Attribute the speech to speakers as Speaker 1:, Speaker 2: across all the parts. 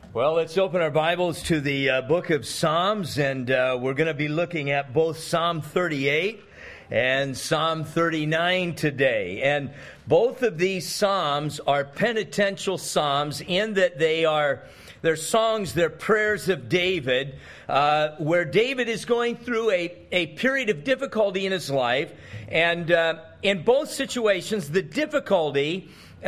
Speaker 1: Well, let's open our Bibles to the book of Psalms, and we're going to be looking at both Psalm 38 and Psalm 39 today. And both of these Psalms are penitential Psalms in that they're songs, they're prayers of David, where David is going through a period of difficulty in his life. And in both situations, the difficulty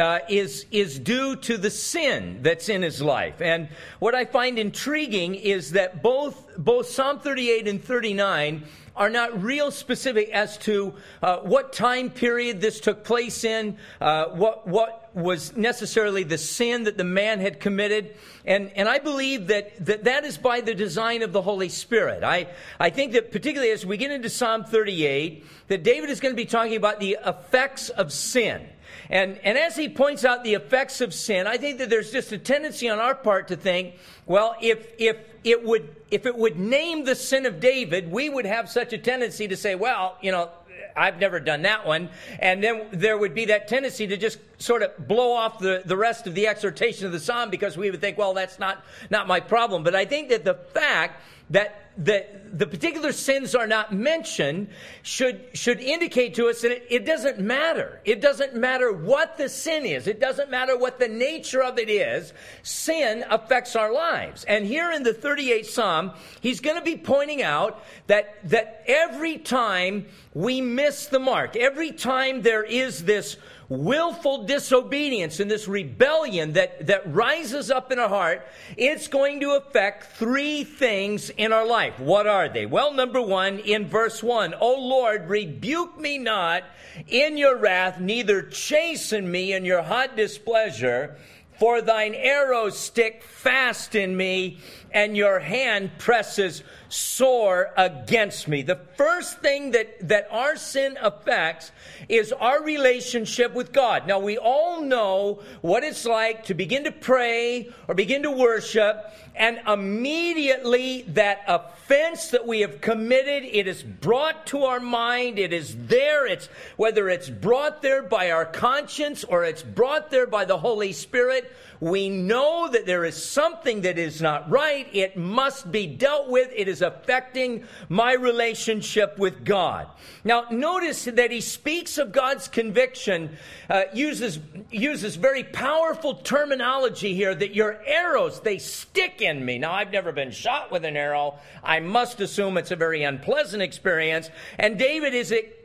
Speaker 1: is due to the sin that's in his life. And what I find intriguing is that both Psalm 38 and 39 are not real specific as to what time period this took place in, what was necessarily the sin that the man had committed. And I believe that is by the design of the Holy Spirit. I think that particularly as we get into Psalm 38, that David is going to be talking about the effects of sin. And as he points out the effects of sin, I think that there's just a tendency on our part to think, well, if it would name the sin of David, we would have such a tendency to say, well, I've never done that one. And then there would be that tendency to just sort of blow off the rest of the exhortation of the psalm because we would think, well, that's not my problem. But I think that the fact that the particular sins are not mentioned should indicate to us that it doesn't matter. It doesn't matter what the sin is. It doesn't matter what the nature of it is. Sin affects our lives. And here in the 38th Psalm, he's going to be pointing out that every time we miss the mark, every time there is this willful disobedience and this rebellion that rises up in our heart, it's going to affect three things in our life. What are they? Well, number one, in verse 1, O Lord, rebuke me not in your wrath, neither chasten me in your hot displeasure, for thine arrows stick fast in me, and your hand presses sore against me. The first thing that our sin affects is our relationship with God. Now, we all know what it's like to begin to pray or begin to worship, and immediately that offense that we have committed, it is brought to our mind. It is there. Whether it's brought there by our conscience or it's brought there by the Holy Spirit, we know that there is something that is not right. It must be dealt with. It is affecting my relationship with God. Now, notice that he speaks of God's conviction, uses very powerful terminology here, that your arrows, they stick in me. Now, I've never been shot with an arrow. I must assume it's a very unpleasant experience. And David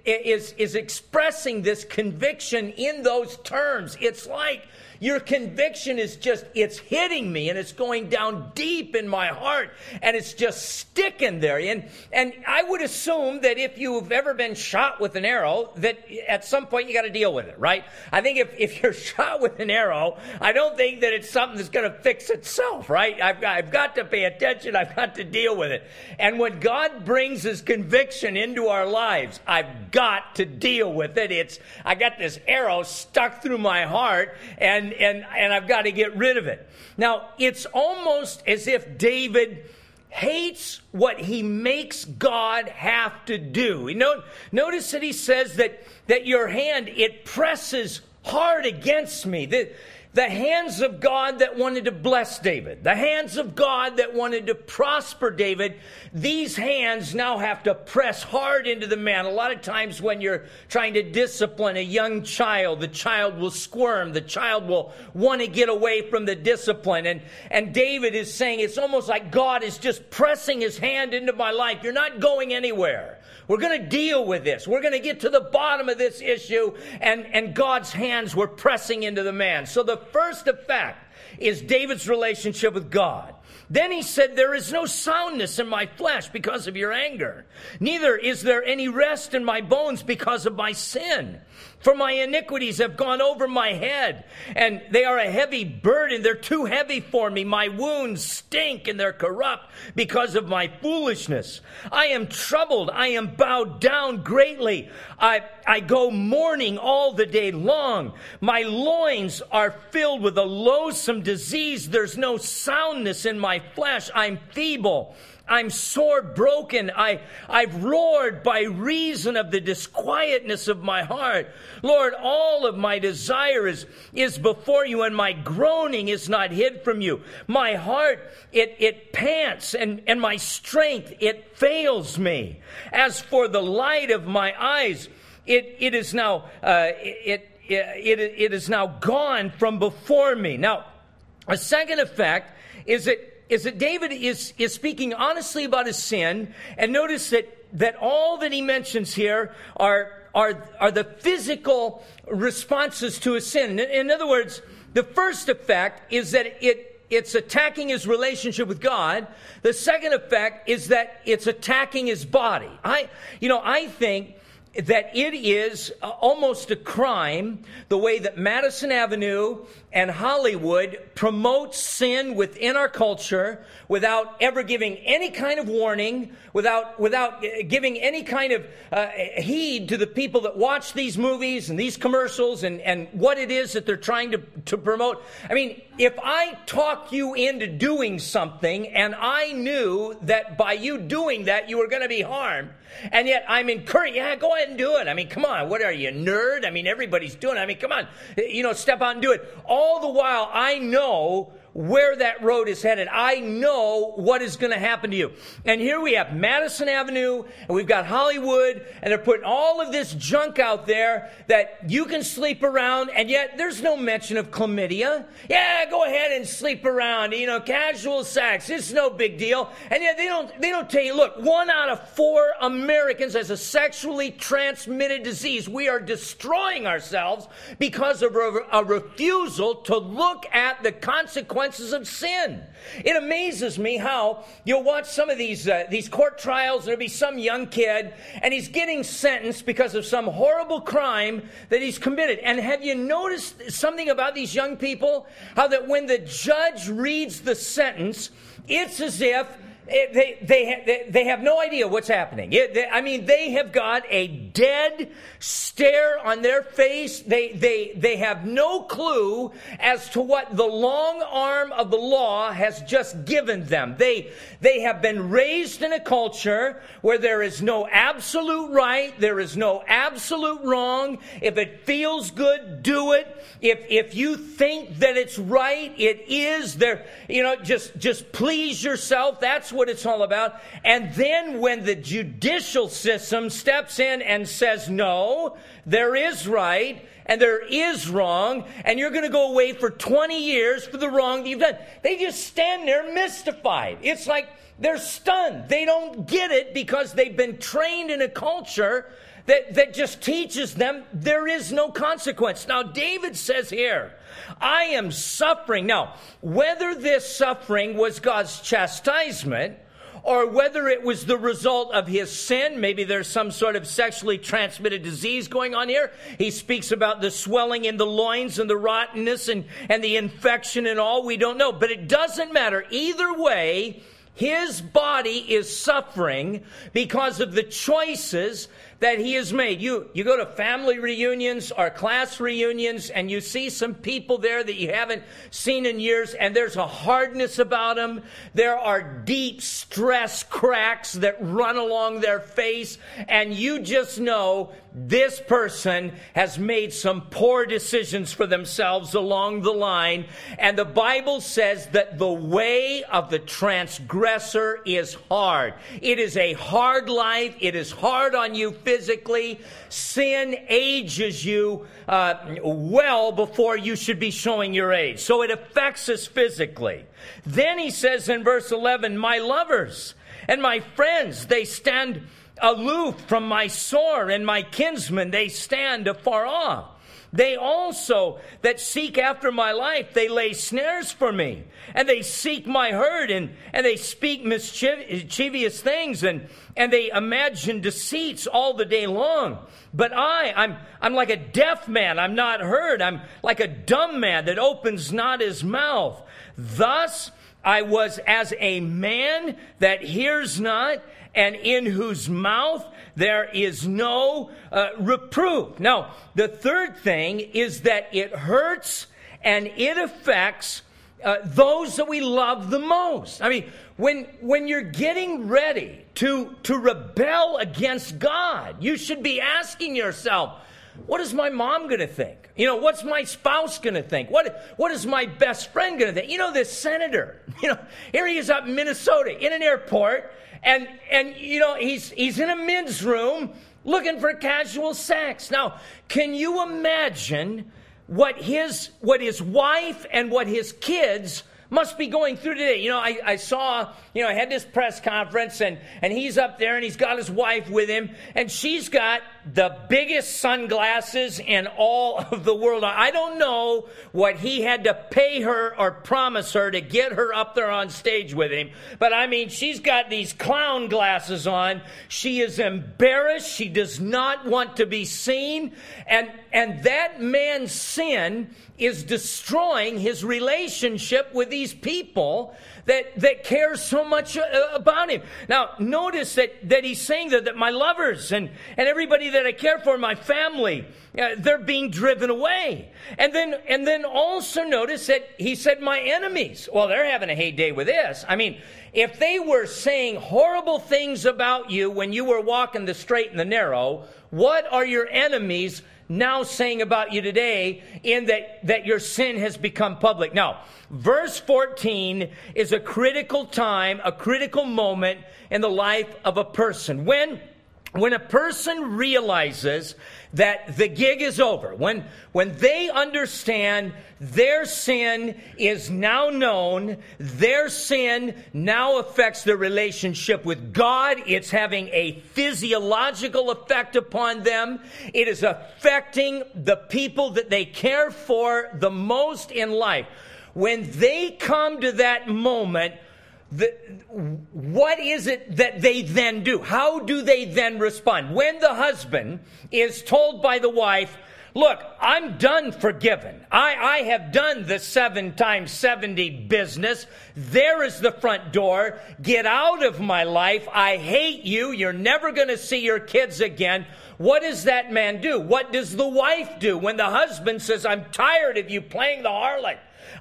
Speaker 1: is expressing this conviction in those terms. It's like your conviction is it's hitting me, and it's going down deep in my heart, and it's just sticking there. And I would assume that if you've ever been shot with an arrow, that at some point you got to deal with it, right? I think if you're shot with an arrow, I don't think that it's something that's going to fix itself, right? I've got to pay attention. I've got to deal with it. And when God brings his conviction into our lives, I've got to deal with it. I got this arrow stuck through my heart, and I've got to get rid of it. Now, it's almost as if David hates what he makes God have to do. Notice that he says that your hand, it presses hard against me. The hands of God that wanted to bless David, the hands of God that wanted to prosper David, these hands now have to press hard into the man. A lot of times when you're trying to discipline a young child, the child will squirm, the child will want to get away from the discipline. And David is saying it's almost like God is just pressing his hand into my life. You're not going anywhere. We're going to deal with this. We're going to get to the bottom of this issue. And God's hands were pressing into the man. So the first effect is David's relationship with God. Then he said, there is no soundness in my flesh because of your anger. Neither is there any rest in my bones because of my sin. For my iniquities have gone over my head, and they are a heavy burden. They're too heavy for me. My wounds stink, and they're corrupt because of my foolishness. I am troubled. I am bowed down greatly. I go mourning all the day long. My loins are filled with a loathsome disease. There's no soundness in my flesh. I'm feeble I'm sore broken. I've roared by reason of the disquietness of my heart. Lord, all of my desire is before you, and my groaning is not hid from you. My heart, it pants, and my strength, it fails me. As for the light of my eyes, it is now gone from before me. Now, a second effect is that David is speaking honestly about his sin, and notice that all that he mentions here are the physical responses to his sin. In other words, the first effect is that it's attacking his relationship with God. The second effect is that it's attacking his body. I think that it is almost a crime the way that Madison Avenue and Hollywood promote sin within our culture without ever giving any kind of warning, without giving any kind of heed to the people that watch these movies and these commercials and what it is that they're trying to promote. I mean, if I talk you into doing something and I knew that by you doing that you were going to be harmed, and yet I'm encouraged, go ahead and do it. I mean, come on, what are you, a nerd? I mean, everybody's doing it. I mean, come on, step out and do it. All the while, I know where that road is headed. I know what is going to happen to you. And here we have Madison Avenue, and we've got Hollywood, and they're putting all of this junk out there that you can sleep around, and yet there's no mention of chlamydia. Yeah, go ahead and sleep around, casual sex, it's no big deal. And yet they don't tell you, look, 1 out of 4 Americans has a sexually transmitted disease. We are destroying ourselves because of a refusal to look at the consequences of sin. It amazes me how you'll watch some of these court trials, and there'll be some young kid, and he's getting sentenced because of some horrible crime that he's committed. And have you noticed something about these young people? How that when the judge reads the sentence, it's as if they have no idea what's happening. They have got a dead stare on their face. They have no clue as to what the long arm of the law has just given them. They have been raised in a culture where there is no absolute right, there is no absolute wrong. If it feels good, do it. If you think that it's right, it is. There, just please yourself. That's what it's all about. And then when the judicial system steps in and says, no, there is right and there is wrong, and you're going to go away for 20 years for the wrong that you've done, they just stand there mystified. It's like they're stunned. They don't get it because they've been trained in a culture that just teaches them there is no consequence. Now, David says here, I am suffering. Now, whether this suffering was God's chastisement or whether it was the result of his sin, maybe there's some sort of sexually transmitted disease going on here. He speaks about the swelling in the loins and the rottenness and the infection and all. We don't know, but it doesn't matter. Either way, his body is suffering because of the choices that he has made. You go to family reunions or class reunions and you see some people there that you haven't seen in years, and there's a hardness about them. There are deep stress cracks that run along their face, and you just know this person has made some poor decisions for themselves along the line. And the Bible says that the way of the transgressor is hard. It is a hard life. It is hard on you physically. Sin ages you well before you should be showing your age. So it affects us physically. Then he says in verse 11, my lovers and my friends, they stand aloof from my sore, and my kinsmen, they stand afar off. They also that seek after my life, they lay snares for me, and they seek my hurt, and they speak mischievous things, and they imagine deceits all the day long. But I'm like a deaf man, I'm not heard. I'm like a dumb man that opens not his mouth. Thus I was as a man that hears not, and in whose mouth there is no reproof. Now, the third thing is that it hurts and it affects those that we love the most. I mean, when you're getting ready to rebel against God, you should be asking yourself, what is my mom going to think? What's my spouse going to think? What is my best friend going to think? This senator, here he is up in Minnesota in an airport, and he's in a men's room looking for casual sex. Now, can you imagine what his wife and what his kids must be going through today? I saw, I had this press conference, and he's up there, and he's got his wife with him, and she's got the biggest sunglasses in all of the world. I don't know what he had to pay her or promise her to get her up there on stage with him, but I mean, she's got these clown glasses on. She is embarrassed. She does not want to be seen, and that man's sin is destroying his relationship with these people that care so much about him. Now, notice that he's saying that my lovers and everybody that I care for, my family, they're being driven away. And then also notice that he said, my enemies. Well, they're having a heyday with this. I mean, if they were saying horrible things about you when you were walking the straight and the narrow, what are your enemies now saying about you today in that your sin has become public? Now, verse 14 is a critical time, a critical moment in the life of a person. When a person realizes that the gig is over, when they understand their sin is now known, their sin now affects their relationship with God, it's having a physiological effect upon them, it is affecting the people that they care for the most in life. When they come to that moment, what is it that they then do? How do they then respond? When the husband is told by the wife, look, I'm done forgiven. I have done the 7 times 70 business. There is the front door. Get out of my life. I hate you. You're never going to see your kids again. What does that man do? What does the wife do when the husband says, I'm tired of you playing the harlot?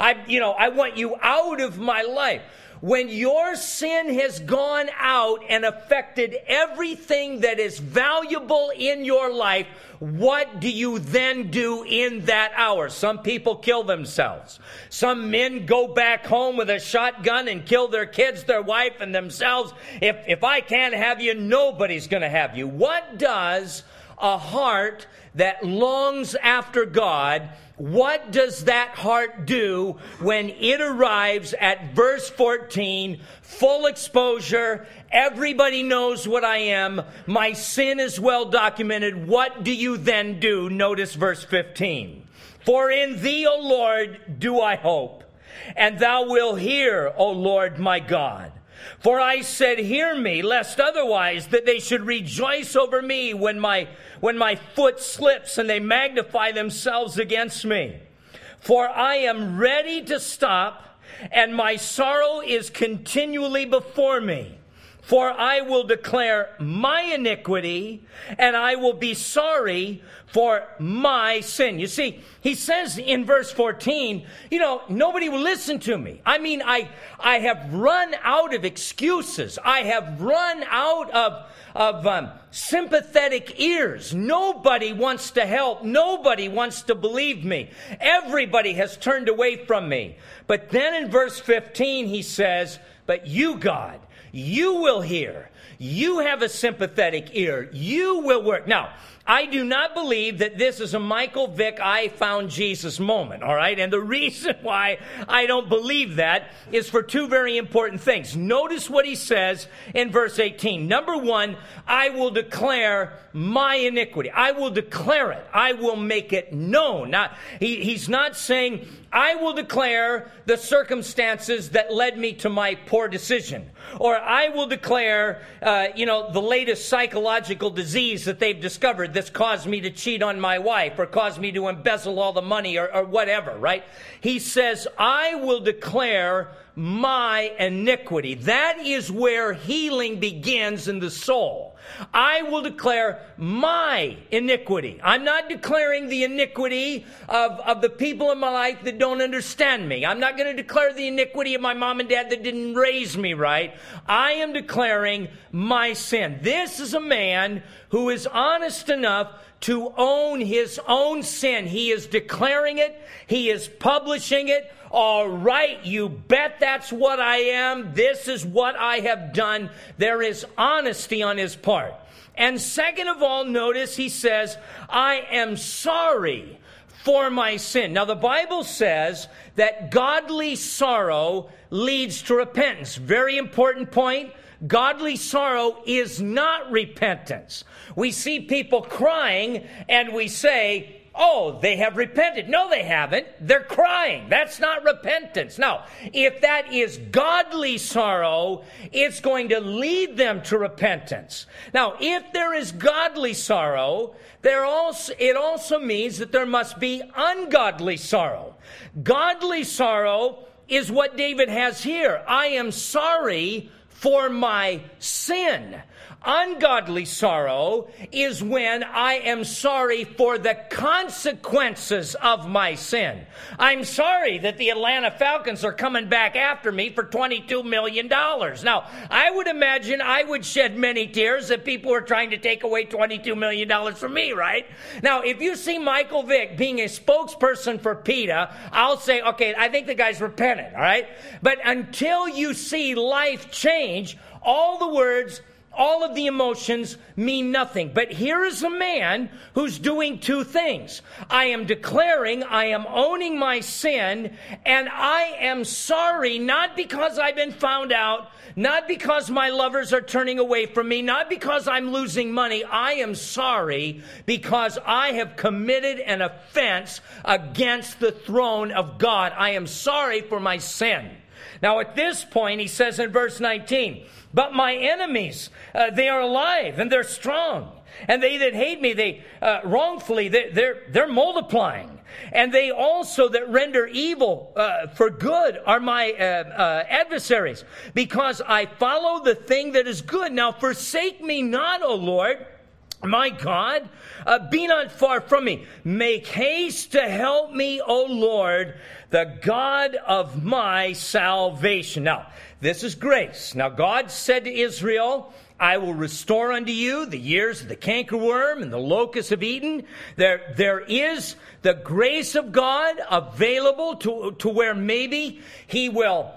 Speaker 1: I want you out of my life. When your sin has gone out and affected everything that is valuable in your life, what do you then do in that hour? Some people kill themselves. Some men go back home with a shotgun and kill their kids, their wife, and themselves. If I can't have you, nobody's going to have you. What does a heart that longs after God, what does that heart do when it arrives at verse 14, full exposure, everybody knows what I am, my sin is well documented? What do you then do? Notice verse 15. For in thee, O Lord, do I hope, and thou wilt hear, O Lord my God. For I said, hear me, lest otherwise that they should rejoice over me when my foot slips and they magnify themselves against me. For I am ready to stop, and my sorrow is continually before me. For I will declare my iniquity, and I will be sorry for my sin. You see, he says in verse 14, nobody will listen to me. I mean, I have run out of excuses. I have run out of sympathetic ears. Nobody wants to help. Nobody wants to believe me. Everybody has turned away from me. But then in verse 15, he says, but you, God, you will hear. You have a sympathetic ear. You will work. Now, I do not believe that this is a Michael Vick, I found Jesus moment, all right? And the reason why I don't believe that is for 2 very important things. Notice what he says in verse 18. Number 1, I will declare my iniquity. I will declare it. I will make it known. Now, he's not saying, I will declare the circumstances that led me to my poor decision. Or I will declare, the latest psychological disease that they've discovered that's caused me to cheat on my wife or caused me to embezzle all the money or whatever, right? He says, I will declare my iniquity. That is where healing begins in the soul. I will declare my iniquity. I'm not declaring the iniquity of the people in my life that don't understand me. I'm not going to declare the iniquity of my mom and dad that didn't raise me right. I am declaring my sin. This is a man who is honest enough to own his own sin. He is declaring it. He is publishing it. All right, you bet that's what I am. This is what I have done. There is honesty on his part. And second of all, notice he says, I am sorry for my sin. Now, the Bible says that godly sorrow leads to repentance. Very important point. Godly sorrow is not repentance. We see people crying and we say, oh, they have repented. No, they haven't. They're crying. That's not repentance. Now, if that is godly sorrow, it's going to lead them to repentance. Now, if there is godly sorrow, it also means that there must be ungodly sorrow. Godly sorrow is what David has here. I am sorry for my sin. Ungodly sorrow is when I am sorry for the consequences of my sin. I'm sorry that the Atlanta Falcons are coming back after me for $22 million. Now, I would imagine I would shed many tears if people were trying to take away $22 million from me, right? Now, if you see Michael Vick being a spokesperson for PETA, I'll say, okay, I think the guy's repentant, all right? But until you see life change, all the words, all of the emotions mean nothing. But here is a man who's doing two things. I am declaring, I am owning my sin, and I am sorry, not because I've been found out, not because my lovers are turning away from me, not because I'm losing money. I am sorry because I have committed an offense against the throne of God. I am sorry for my sin. Now, at this point, he says in verse 19, but my enemies, they are alive and they're strong. And they that hate me, they wrongfully, they're multiplying. And they also that render evil for good are my adversaries, because I follow the thing that is good. Now forsake me not, O Lord, my God, be not far from me. Make haste to help me, O Lord, the God of my salvation. Now, this is grace. Now, God said to Israel, I will restore unto you the years of the cankerworm and the locust of Eden. There is the grace of God available to where maybe He will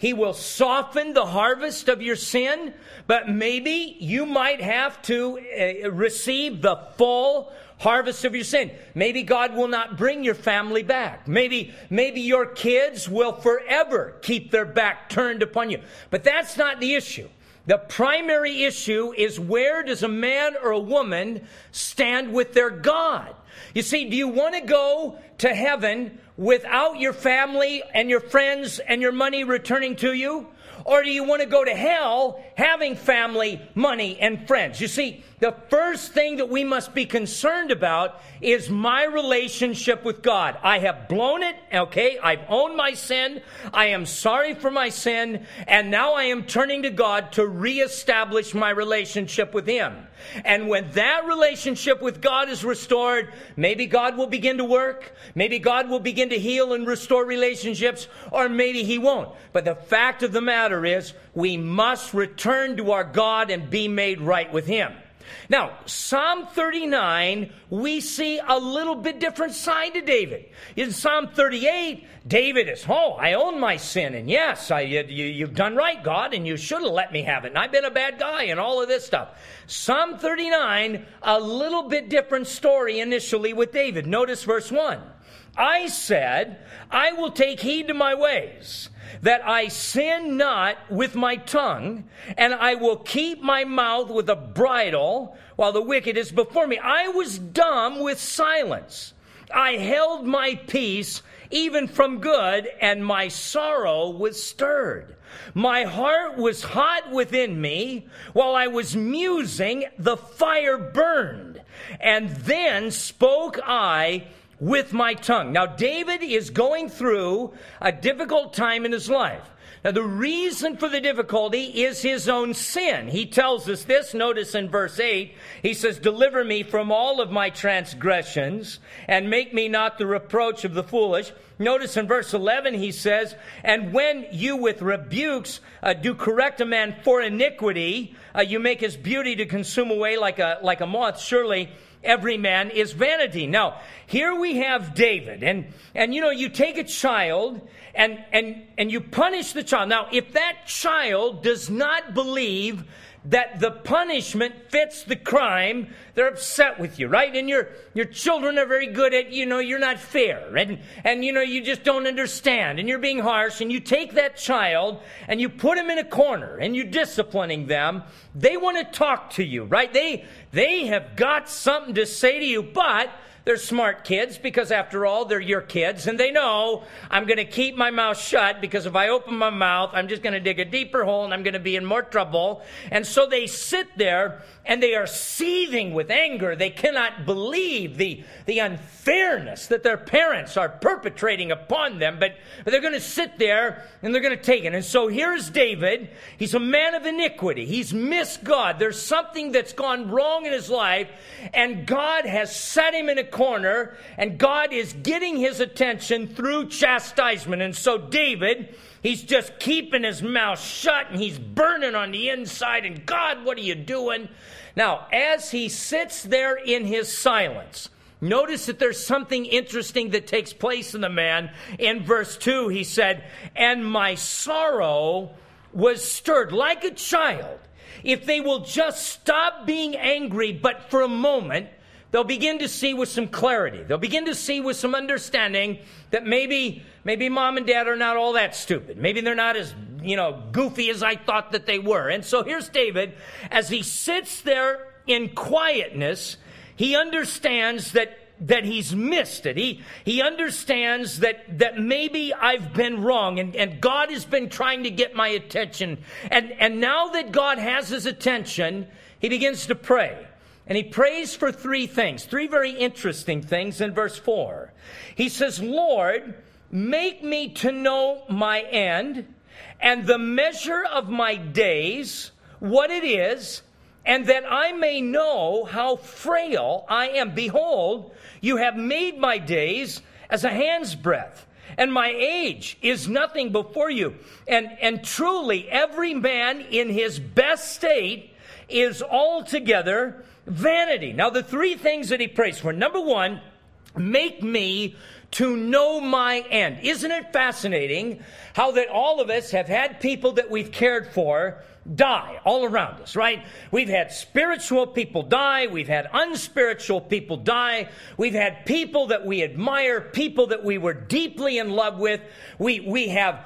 Speaker 1: soften the harvest of your sin, but maybe you might have to receive the full harvest of your sin. Maybe God will not bring your family back. Maybe your kids will forever keep their back turned upon you. But that's not the issue. The primary issue is, where does a man or a woman stand with their God? You see, do you want to go to heaven without your family and your friends and your money returning to you? Or do you want to go to hell having family, money, and friends? You see, the first thing that we must be concerned about is my relationship with God. I have blown it, okay? I've owned my sin. I am sorry for my sin. And now I am turning to God to reestablish my relationship with Him. And when that relationship with God is restored, maybe God will begin to work. Maybe God will begin to heal and restore relationships, or maybe He won't. But the fact of the matter is, we must return to our God and be made right with Him. Now, Psalm 39, we see a little bit different side to David. In Psalm 38, David is, I own my sin, and yes, you've done right, God, and you should have let me have it, and I've been a bad guy, and all of this stuff. Psalm 39, a little bit different story initially with David. Notice verse 1. I said, I will take heed to my ways, that I sin not with my tongue, and I will keep my mouth with a bridle while the wicked is before me. I was dumb with silence. I held my peace even from good, and my sorrow was stirred. My heart was hot within me. While I was musing, the fire burned. And then spoke I, with my tongue. Now, David is going through a difficult time in his life. Now, the reason for the difficulty is his own sin. He tells us this. Notice in verse 8, he says, deliver me from all of my transgressions and make me not the reproach of the foolish. Notice in verse 11, he says, and when you with rebukes do correct a man for iniquity, you make his beauty to consume away like a moth. Surely every man is vanity. Now, here we have David, and you know, you take a child and you punish the child. Now, if that child does not believe that the punishment fits the crime, they're upset with you, right? And your children are very good at, you're not fair, and you just don't understand, and you're being harsh, and you take that child and you put him in a corner and you're disciplining them. They want to talk to you, right? They have got something to say to you, but they're smart kids because, after all, they're your kids. And they know I'm going to keep my mouth shut because if I open my mouth, I'm just going to dig a deeper hole and I'm going to be in more trouble. And so they sit there and they are seething with anger. They cannot believe the unfairness that their parents are perpetrating upon them. But they're going to sit there and they're going to take it. And so here's David. He's a man of iniquity. He's missed God. There's something that's gone wrong in his life. And God has set him in a corner. And God is getting his attention through chastisement. And so David, he's just keeping his mouth shut and he's burning on the inside. And God, what are you doing? Now, as he sits there in his silence, notice that there's something interesting that takes place in the man. In verse 2, he said, and my sorrow was stirred like a child. If they will just stop being angry, but for a moment, they'll begin to see with some clarity. They'll begin to see with some understanding that maybe mom and dad are not all that stupid. Maybe they're not as, goofy as I thought that they were. And so here's David. As he sits there in quietness, he understands that he's missed it. He understands that maybe I've been wrong and God has been trying to get my attention. And now that God has his attention, he begins to pray. And he prays for three things, three very interesting things in verse 4. He says, Lord, make me to know my end and the measure of my days, what it is, and that I may know how frail I am. Behold, you have made my days as a hand's breadth, and my age is nothing before you. And truly, every man in his best state is altogether vanity. Now, the three things that he prays for. Number one, make me to know my end. Isn't it fascinating how that all of us have had people that we've cared for die all around us, right? We've had spiritual people die. We've had unspiritual people die. We've had people that we admire, people that we were deeply in love with. We have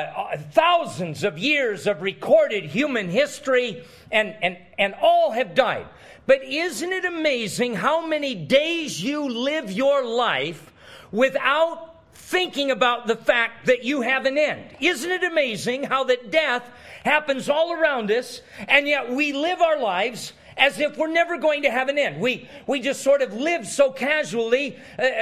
Speaker 1: thousands of years of recorded human history, and all have died. But isn't it amazing how many days you live your life without thinking about the fact that you have an end? Isn't it amazing how that death happens all around us, and yet we live our lives as if we're never going to have an end? We just sort of live so casually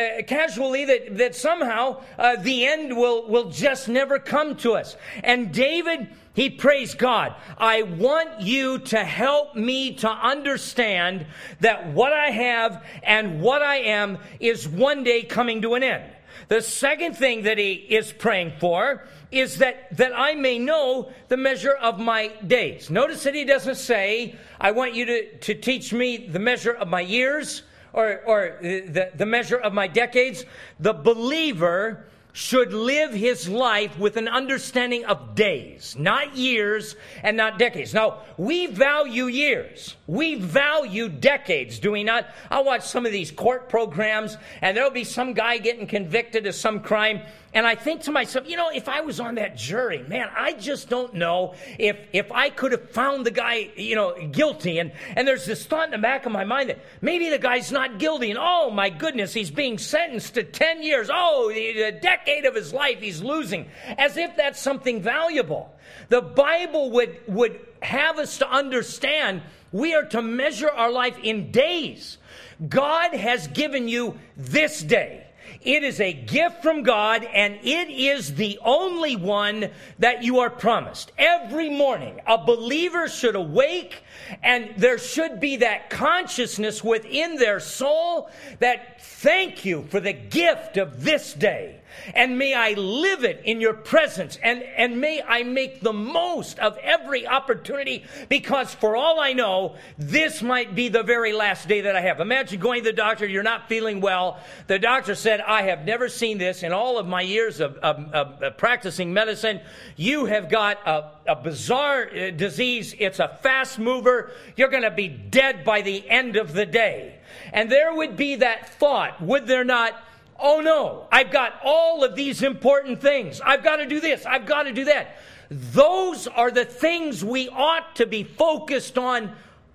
Speaker 1: that somehow the end will just never come to us. And David, he prays God, I want you to help me to understand that what I have and what I am is one day coming to an end. The second thing that he is praying for is that I may know the measure of my days. Notice that he doesn't say, I want you to teach me the measure of my years or the measure of my decades. The believer should live his life with an understanding of days, not years and not decades. Now, we value years. We value decades, do we not? I watch some of these court programs, and there'll be some guy getting convicted of some crime, and I think to myself, if I was on that jury, man, I just don't know if I could have found the guy, guilty. And there's this thought in the back of my mind that maybe the guy's not guilty. And oh my goodness, he's being sentenced to 10 years. Oh, the decade of his life he's losing. As if that's something valuable. The Bible would have us to understand we are to measure our life in days. God has given you this day. It is a gift from God, and it is the only one that you are promised. Every morning, a believer should awake, and there should be that consciousness within their soul that thank you for the gift of this day. And may I live it in your presence. And may I make the most of every opportunity, because for all I know, this might be the very last day that I have. Imagine going to the doctor, you're not feeling well. The doctor said, I have never seen this in all of my years of practicing medicine. You have got a bizarre disease. It's a fast mover. You're going to be dead by the end of the day. And there would be that thought, would there not? Oh no, I've got all of these important things. I've got to do this. I've got to do that. Those are the things we ought to be focused on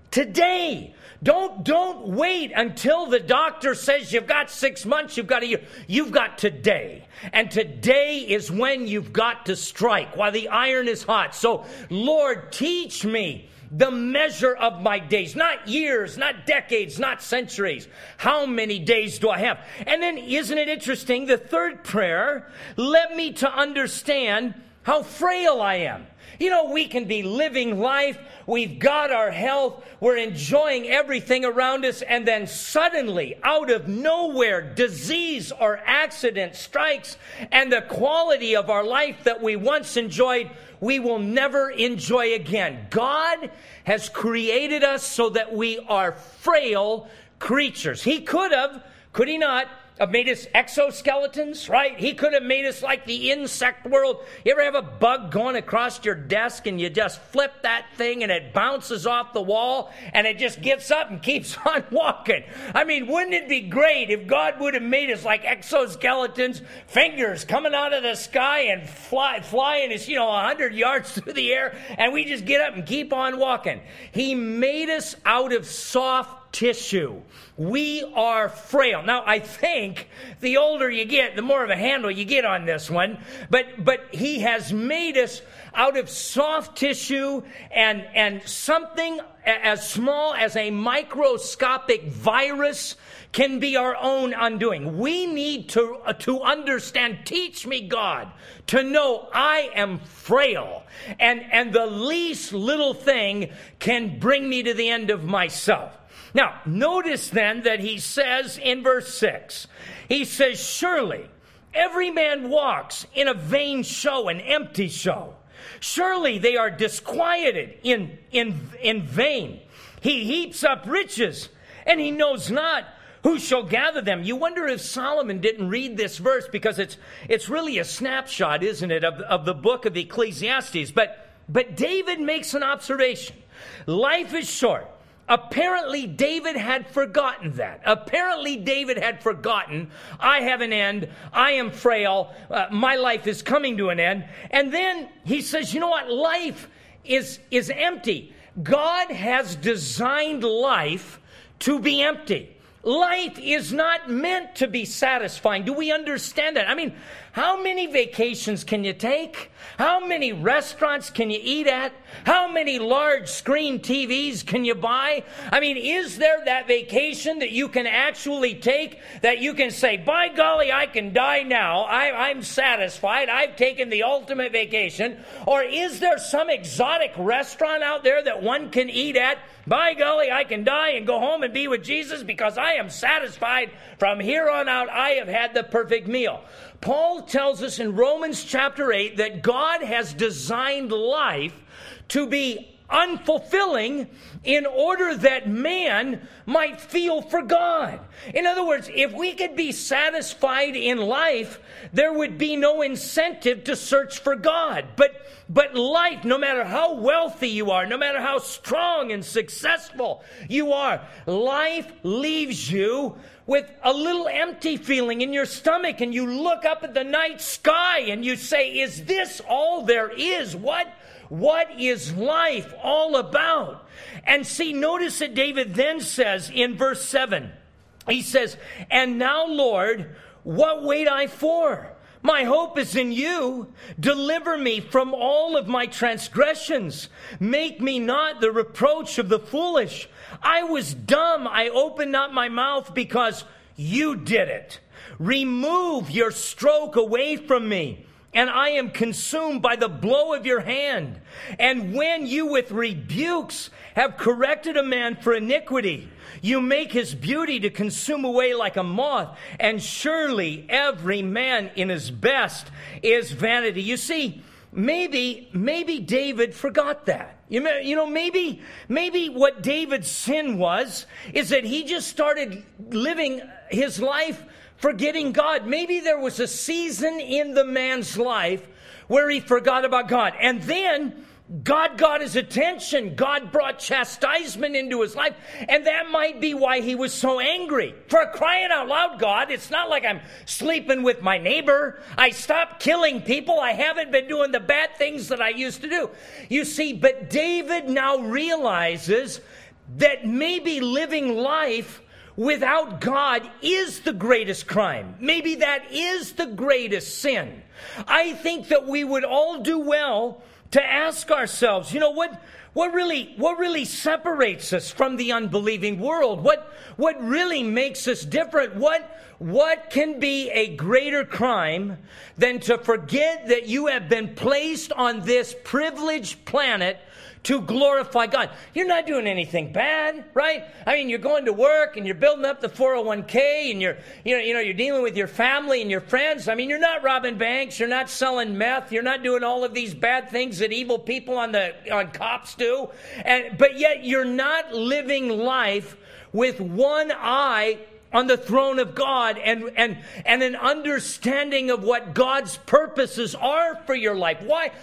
Speaker 1: today. Don't wait until the doctor says you've got 6 months, you've got a year. You've got today. And today is when you've got to strike while the iron is hot. So, Lord, teach me the measure of my days, not years, not decades, not centuries. How many days do I have? And then, isn't it interesting? The third prayer led me to understand how frail I am. You know, we can be living life, we've got our health, we're enjoying everything around us, and then suddenly, out of nowhere, disease or accident strikes, and the quality of our life that we once enjoyed, we will never enjoy again. God has created us so that we are frail creatures. He could he not, have made us exoskeletons, right? He could have made us like the insect world. You ever have a bug going across your desk and you just flip that thing and it bounces off the wall and it just gets up and keeps on walking? I mean, wouldn't it be great if God would have made us like exoskeletons, fingers coming out of the sky and flying us, 100 yards through the air, and we just get up and keep on walking? He made us out of soft tissue. We are frail. Now, I think the older you get, the more of a handle you get on this one. But he has made us out of soft tissue, and something as small as a microscopic virus can be our own undoing. We need to understand, teach me, God, to know I am frail, and the least little thing can bring me to the end of myself. Now, notice then that he says in verse 6, he says, surely every man walks in a vain show, an empty show. Surely they are disquieted in vain. He heaps up riches, and he knows not who shall gather them. You wonder if Solomon didn't read this verse, because it's really a snapshot, isn't it, of the book of Ecclesiastes. But David makes an observation. Life is short. Apparently, David had forgotten that. Apparently, David had forgotten, I have an end, I am frail, my life is coming to an end. And then he says, you know what? Life is empty. God has designed life to be empty. Life is not meant to be satisfying. Do we understand that? I mean, how many vacations can you take? How many restaurants can you eat at? How many large screen TVs can you buy? I mean, is there that vacation that you can actually take, that you can say, by golly, I can die now. I'm satisfied. I've taken the ultimate vacation. Or is there some exotic restaurant out there that one can eat at? By golly, I can die and go home and be with Jesus because I am satisfied. From here on out, I have had the perfect meal. Paul tells us in Romans chapter 8 that God has designed life to be unfulfilling in order that man might feel for God. In other words, if we could be satisfied in life, there would be no incentive to search for God. But life, no matter how wealthy you are, no matter how strong and successful you are, life leaves you with a little empty feeling in your stomach, and you look up at the night sky and you say, is this all there is? What is life all about? And see, notice that David then says in verse 7, he says, and now, Lord, what wait I for? My hope is in you. Deliver me from all of my transgressions. Make me not the reproach of the foolish. I was dumb. I opened not my mouth because you did it. Remove your stroke away from me, and I am consumed by the blow of your hand. And when you with rebukes have corrected a man for iniquity, you make his beauty to consume away like a moth, and surely every man in his best is vanity. You see, maybe David forgot that. Maybe what David's sin is that he just started living his life forgetting God. Maybe there was a season in the man's life where he forgot about God. And then God got his attention. God brought chastisement into his life. And that might be why he was so angry. For crying out loud, God, it's not like I'm sleeping with my neighbor. I stopped killing people. I haven't been doing the bad things that I used to do. You see, but David now realizes that maybe living life without God is the greatest crime. Maybe that is the greatest sin. I think that we would all do well to ask ourselves, what really separates us from the unbelieving world? What really makes us different? What can be a greater crime than to forget that you have been placed on this privileged planet to glorify God? You're not doing anything bad, right? I mean, you're going to work and you're building up the 401k and you're dealing with your family and your friends. I mean, you're not robbing banks, you're not selling meth, you're not doing all of these bad things that evil people on cops do. But yet you're not living life with one eye on the throne of God and an understanding of what God's purposes are for your life.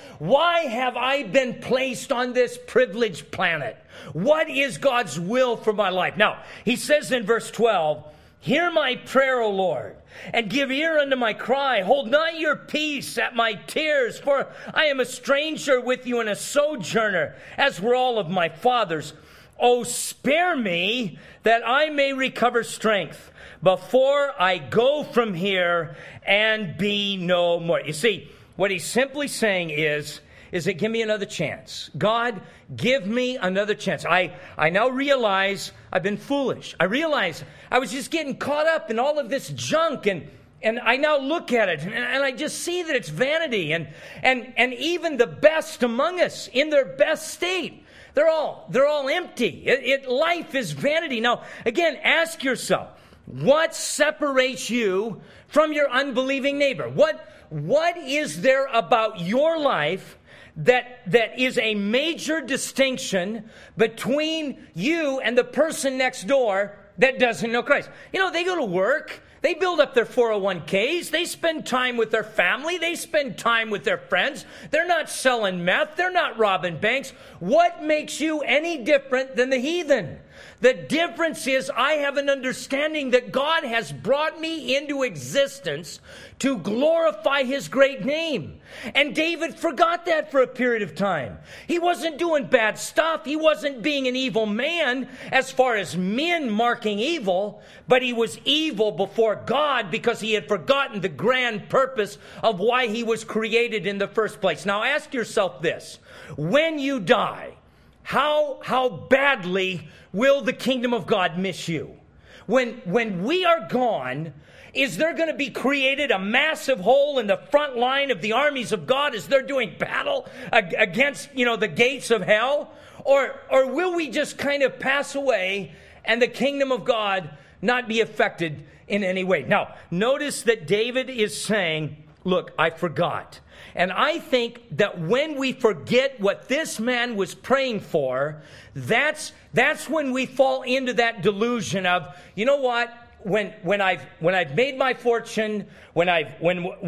Speaker 1: Why have I been placed on this privileged planet? What is God's will for my life? Now, he says in verse 12, hear my prayer, O Lord, and give ear unto my cry. Hold not your peace at my tears, for I am a stranger with you and a sojourner, as were all of my fathers. Oh, spare me that I may recover strength before I go from here and be no more. You see, what he's simply saying is that give me another chance. God, give me another chance. I now realize I've been foolish. I realize I was just getting caught up in all of this junk, and I now look at it and I just see that it's vanity, and even the best among us in their best state, they're all empty. Life is vanity. Now, again, ask yourself, what separates you from your unbelieving neighbor? What is there about your life that is a major distinction between you and the person next door that doesn't know Christ? They go to work. They build up their 401ks. They spend time with their family. They spend time with their friends. They're not selling meth. They're not robbing banks. What makes you any different than the heathen? The difference is I have an understanding that God has brought me into existence to glorify his great name. And David forgot that for a period of time. He wasn't doing bad stuff. He wasn't being an evil man as far as men marking evil, but he was evil before God because he had forgotten the grand purpose of why he was created in the first place. Now ask yourself this. When you die, how badly will the kingdom of God miss you? When we are gone, is there going to be created a massive hole in the front line of the armies of God as they're doing battle against, the gates of hell? Or will we just kind of pass away and the kingdom of God not be affected in any way? Now, notice that David is saying, look, I forgot. And I think that when we forget what this man was praying for, that's when we fall into that delusion of, you know what? When I've made my fortune, when I've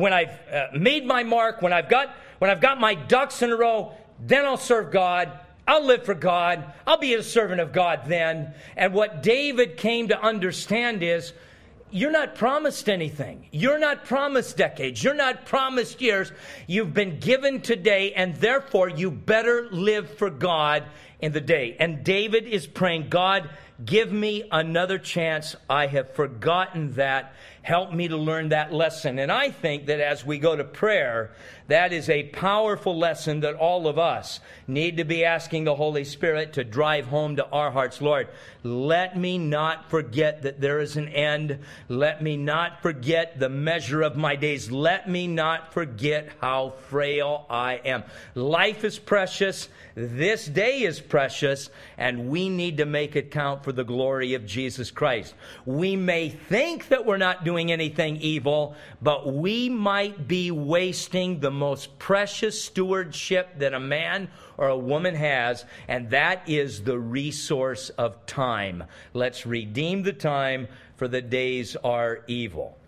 Speaker 1: made my mark, when I've got my ducks in a row, then I'll serve God. I'll live for God. I'll be a servant of God then. And what David came to understand is, you're not promised anything. You're not promised decades. You're not promised years. You've been given today, and therefore you better live for God in the day. And David is praying, God, give me another chance. I have forgotten that. Help me to learn that lesson. And I think that as we go to prayer, that is a powerful lesson that all of us need to be asking the Holy Spirit to drive home to our hearts. Lord, let me not forget that there is an end. Let me not forget the measure of my days. Let me not forget how frail I am. Life is precious. This day is precious, and we need to make it count for the glory of Jesus Christ. We may think that we're not doing anything evil, but we might be wasting the most precious stewardship that a man or a woman has, and that is the resource of time. Let's redeem the time, for the days are evil.